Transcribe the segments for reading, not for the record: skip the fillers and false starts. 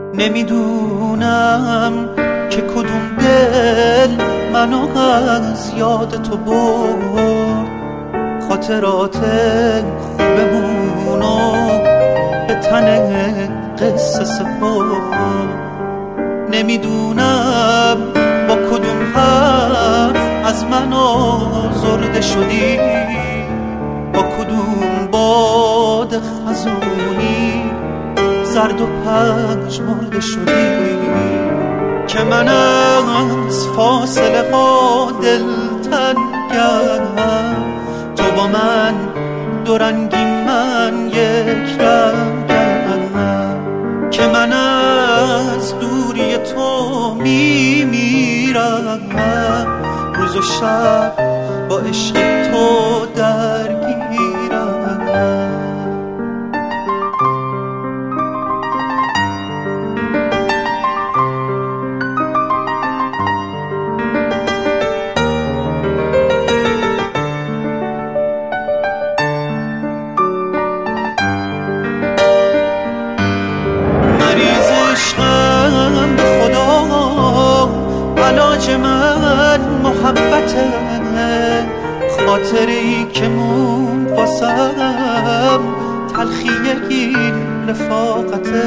نمیدونم که کدوم دل منو از یاد تو برد، خاطرات خوبمونو به تن قصه سپرد. نمیدونم با کدوم حرف از من آزرده شدی، با کدوم باد خزونی زرد و پژمرده شدی، که من از فاصله ها دلتنگم، تو با من دو رنگی من یک رنگم، که من از دوری تو میمیرم، روز و شب با عشق تو درگیرم. علاج من محبته، خاطری که مون واسم تلخی این رفاقته،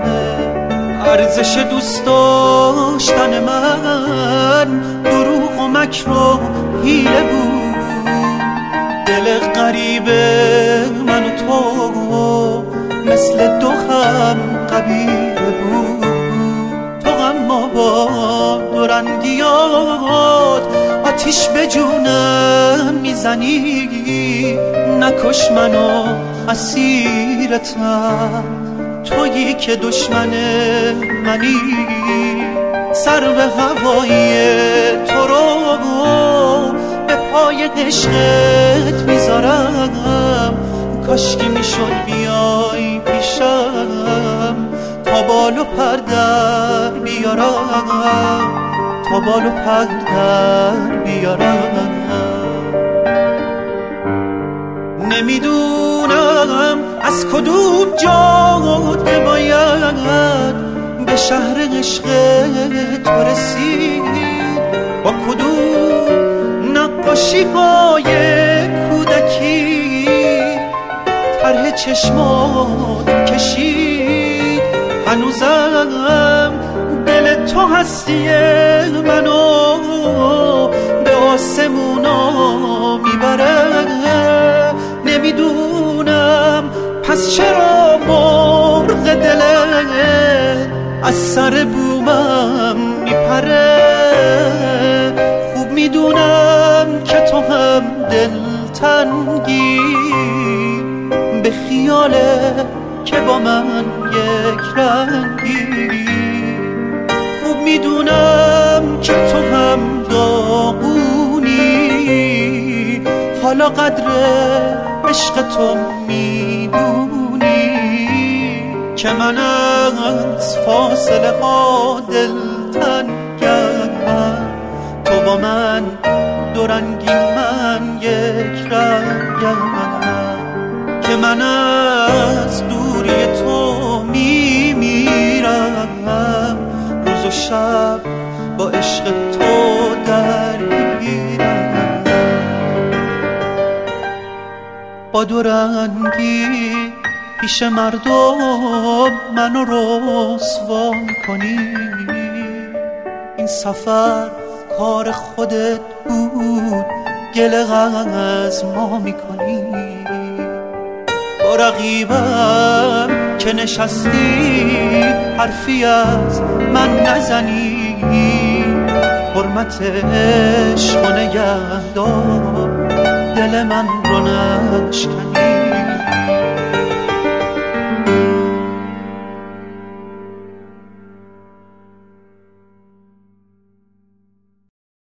ارزش دوست داشتن من دروغ و مکر و حیله بود، دل غریب من و تو مثل دو هم قبیله بود. تو غم با دو رنگیات آتیش به جونم میزنی، نکش منو اسیرتم، تویی که دشمن منی، سر به هوای تو رو به پای عشقت میذارم، کاشکی میشد بیای پیشم تا بال و پر در بیارم، تا بال و پر در بیارم. نمیدونم از کدوم جاده باید به شهر عشق تو رسید، با کدوم نقاشی های کودکی طرح چشمات کشید، هنوزم دل تو هستی منو به آسمونا میبره. نمیدونم پس چرا مرغ دلت از سر بومم میپره، خوب میدونم که تو هم دلتنگی به خیاله که با من یک رنگی، خوب میدونم که تو هم داغونی، حالا قدر عشق تو میدونی، که من از فاصله ها دلتنگم، تو با من دو رنگی من یک رنگم، که من از دوری تو میمیرم، روز و شب با عشق تو درگیرم. با دو رنگی پیش مردم منو رسوا کنی، این سفر کار خودت بود، گله از ما میکنی، با رقیبم که نشستی حرفی از من نزنی، حرمت عشق نگهدار دل من رو نشکنی.